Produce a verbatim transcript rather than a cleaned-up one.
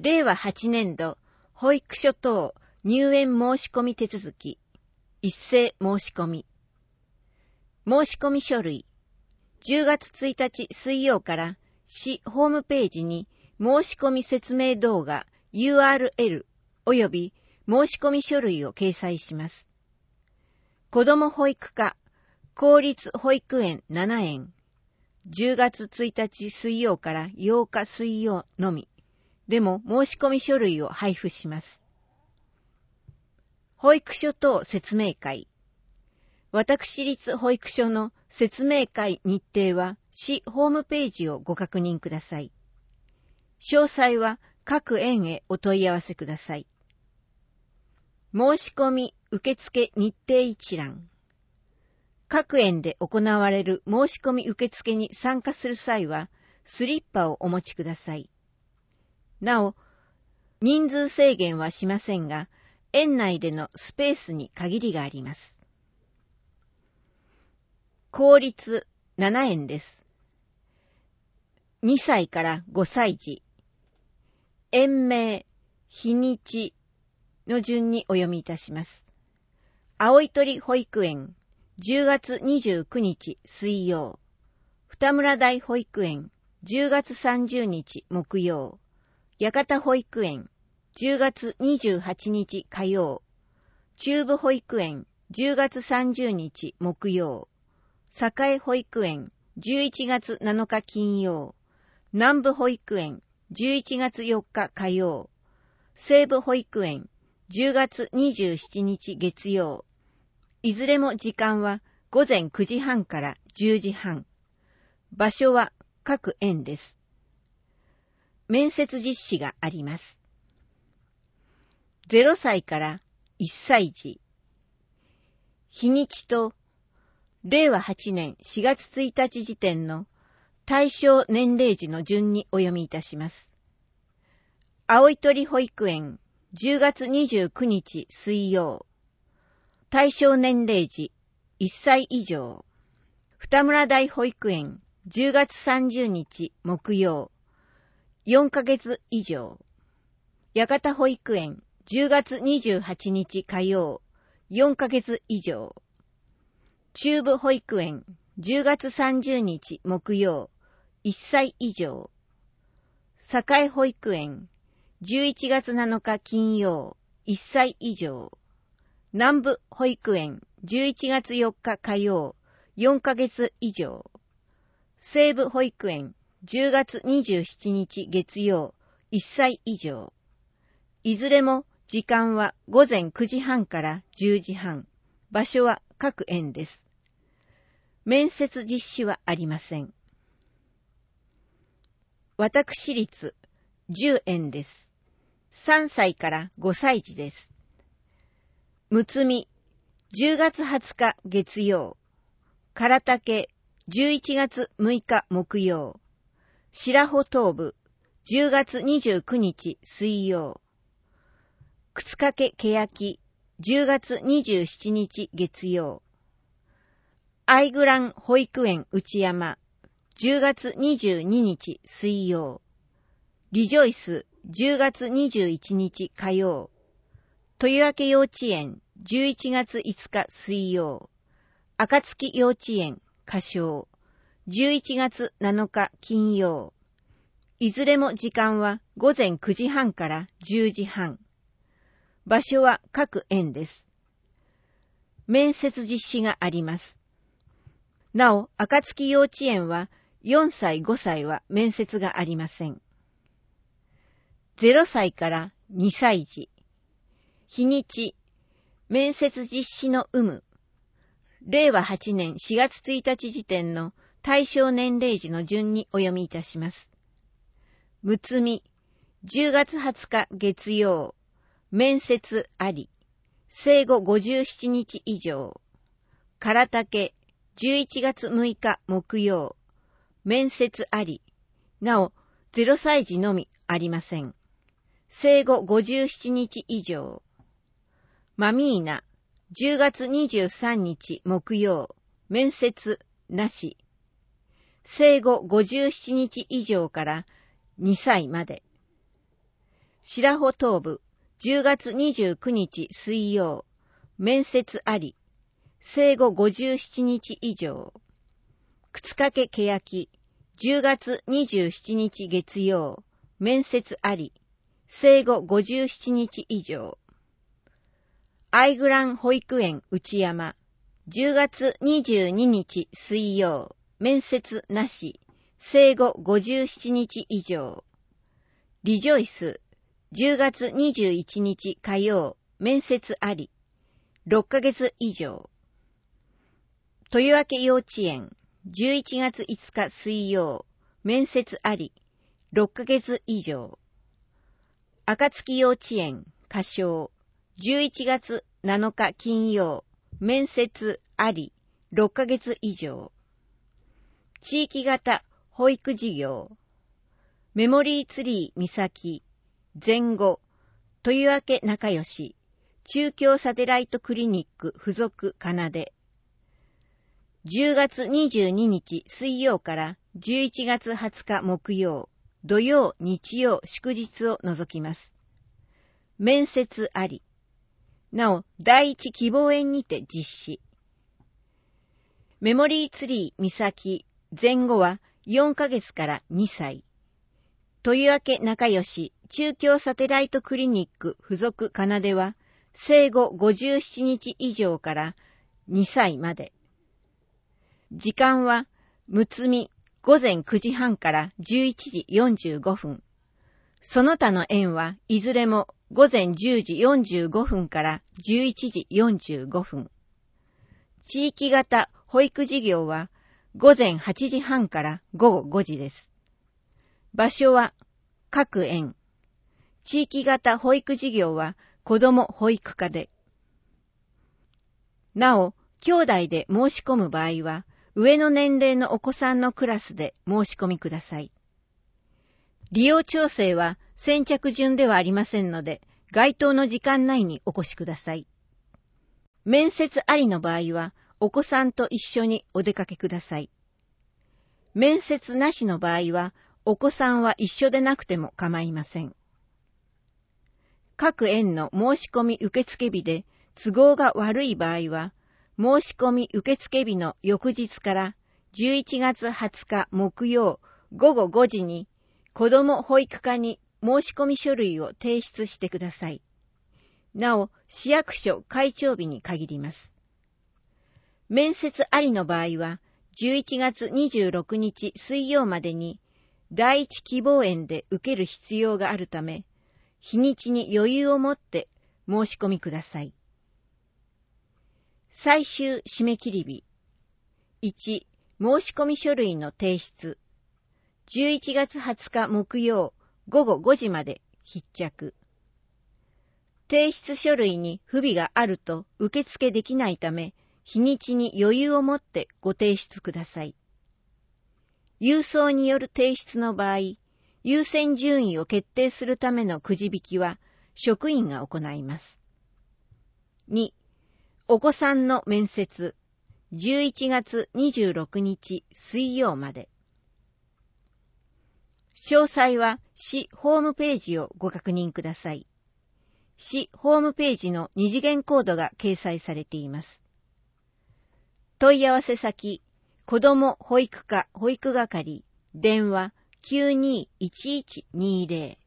れいわはちねんど保育所等入園申し込み手続き一斉申し込み申し込み書類じゅうがつついたち水曜から市ホームページに申し込み説明動画 ユーアールエル および申し込み書類を掲載します。子ども保育課公立保育園ななえんじゅうがつついたち水曜からようか水曜のみでも申し込み書類を配布します。保育所等説明会私立保育所の説明会日程は市ホームページをご確認ください。詳細は各園へお問い合わせください。申し込み受付日程一覧各園で行われる申し込み受付に参加する際はスリッパをお持ちください。なお、人数制限はしませんが、園内でのスペースに限りがあります。公立ななえんです。にさいからごさい児、園名、日にちの順にお読みいたします。青い鳥保育園、じゅうがつにじゅうくにち水曜。二村台保育園、じゅうがつさんじゅうにち木曜。八幡保育園、じゅうがつにじゅうはちにち火曜。中部保育園、じゅうがつさんじゅうにち木曜。栄保育園、じゅういちがつなのか金曜。南部保育園、じゅういちがつよっか火曜。西部保育園、じゅうがつにじゅうしちにち月曜。いずれも時間はごぜんくじはんからじゅうじはん。場所は各園です。面接実施があります。ゼロさいからいっさい児。日にちとれいわはちねんしがつついたち時点の対象年齢児の順にお読みいたします。青い鳥保育園、じゅうがつにじゅうくにち水曜。対象年齢児いっさい以上。二村台保育園、じゅうがつさんじゅうにち木曜。よんかげつ以上。八幡保育園、じゅうがつにじゅうはちにち火曜。よんかげつ以上。中部保育園、じゅうがつさんじゅうにち木曜。いっさい以上。栄保育園、じゅういちがつなのか金曜。いっさい以上。南部保育園、じゅういちがつよっか火曜。よんかげつ以上。西部保育園、じゅうがつにじゅうしちにち月曜。いっさい以上。いずれも時間はごぜんくじはんからじゅうじはん。場所は各園です。面接実施はありません。私立じゅうえんです。さんさいからごさい児です。むつみ、じゅうがつはつか月曜。からたけ、じゅういちがつむいか木曜。白穂東部、じゅうがつにじゅうくにち水曜。靴掛け欅、じゅうがつにじゅうしちにち月曜。アイグラン保育園内山、じゅうがつにじゅうににち水曜。リジョイス、じゅうがつにじゅういちにち火曜。豊明幼稚園、じゅういちがついつか水曜。暁幼稚園、歌唱、じゅういちがつなのか金曜。いずれも時間はごぜんくじはんからじゅうじはん。場所は各園です。面接実施があります。なお、暁幼稚園はよんさいごさいは面接がありません。ゼロさいからにさい児。日にち、面接実施の有無。れいわはちねんしがつついたち時点の対象年齢児の順にお読みいたします。むつみ、じゅうがつはつか月曜。面接あり。生後ごじゅうななにち以上。からたけ、じゅういちがつむいか木曜。面接あり。なお、ゼロさい児のみありません。生後ごじゅうななにち以上。マミーナ、じゅうがつにじゅうさんにち木曜。面接なし。生後ごじゅうななにち以上からにさいまで。 白穂東部、じゅうがつにじゅうくにち水曜、面接あり、生後ごじゅうななにち以上。靴掛け欅、じゅうがつにじゅうしちにち月曜、面接あり、生後ごじゅうななにち以上。アイグラン保育園内山、じゅうがつにじゅうににち水曜、面接なし、生後ごじゅうななにち以上。リジョイス、じゅうがつにじゅういちにち火曜、面接あり、ろっかげつ以上。豊明幼稚園、じゅういちがついつか水曜、面接あり、ろっかげつ以上。暁幼稚園、歌唱、じゅういちがつなのか金曜、面接あり、ろっかげつ以上。地域型保育事業、メモリーツリー岬、前後、豊明仲良し、中京サテライトクリニック附属奏で、じゅうがつにじゅうににち水曜からじゅういちがつはつか木曜、土曜、日曜、祝日を除きます。面接あり。なお、第一希望園にて実施。メモリーツリー岬、前後はよんかげつからにさい。豊明仲良し、中京サテライトクリニック附属奏では、生後ごじゅうななにち以上からにさいまで。時間は、むつみ、ごぜんくじはんからじゅういちじよんじゅうごふん。その他の園はいずれもごぜんじゅうじよんじゅうごふんからじゅういちじよんじゅうごふん。地域型保育事業はごぜんはちじはんからごごごじです。場所は各園。地域型保育事業は子ども保育課で。なお、兄弟で申し込む場合は、上の年齢のお子さんのクラスで申し込みください。利用調整は先着順ではありませんので、該当の時間内にお越しください。面接ありの場合は、お子さんと一緒にお出かけください。面接なしの場合は、お子さんは一緒でなくても構いません。各園の申し込み受付日で都合が悪い場合は、申し込み受付日の翌日からじゅういちがつはつか木曜ごごごじに子ども保育課に申し込み書類を提出してください。なお、市役所開庁日に限ります。面接ありの場合は、じゅういちがつにじゅうろくにち水曜までに第一希望園で受ける必要があるため、日にちに余裕を持って申し込みください。最終締め切り日。いち、申し込み書類の提出。じゅういちがつはつか木曜ごごごじまで必着。提出書類に不備があると受付できないため、日にちに余裕を持ってご提出ください。郵送による提出の場合、優先順位を決定するためのくじ引きは職員が行います。に、お子さんの面接、じゅういちがつにじゅうろくにち水曜まで。詳細は市ホームページをご確認ください。市ホームページの二次元コードが掲載されています。問い合わせ先、子ども保育課保育係、電話きゅうにいちいちにーぜろ。